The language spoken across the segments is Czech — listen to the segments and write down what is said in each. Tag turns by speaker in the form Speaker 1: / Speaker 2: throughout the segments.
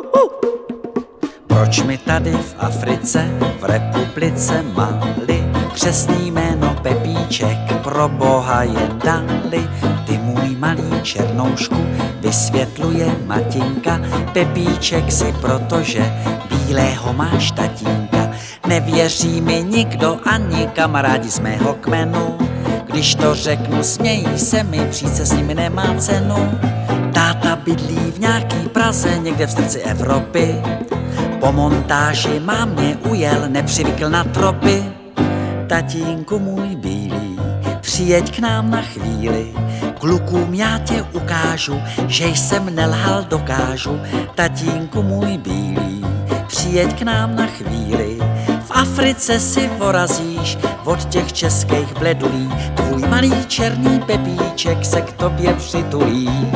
Speaker 1: Proč mi tady v Africe, v republice Mali, křestný jméno Pepíček pro boha jen dali? Ty můj malý černoušku, vysvětluje matinka, Pepíček si, protože bílého máš tatínka. Nevěří mi nikdo, ani kamarádi z mého kmenu, když to řeknu, smějí se mi, přijít se s nimi nemá cenu. Táta bydlí v nějaký Praze, někde v srdci Evropy, po montáži mámě ujel, nepřivykl na tropy. Tatínku můj bílý, přijeď k nám na chvíli, klukům já tě ukážu, že jsem nelhal, dokážu. Tatínku můj bílý, přijeď k nám na chvíli, v Africe si porazíš od těch českých bledulí, tvůj malý černý Pepíček se k tobě přitulí.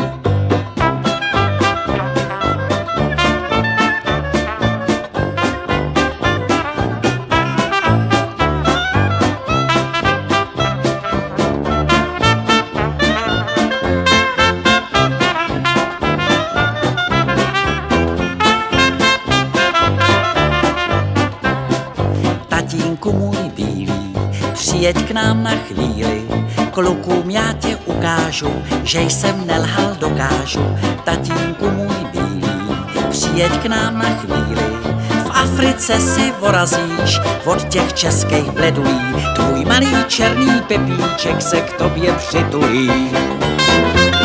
Speaker 1: Tatínku můj bílý, přijeď k nám na chvíli, klukům já tě ukážu, že jsem nelhal, dokážu. Tatínku můj bílý, přijeď k nám na chvíli, v Africe si porazíš od těch českých bledulí, tvůj malý černý Pepíček se k tobě přitulí.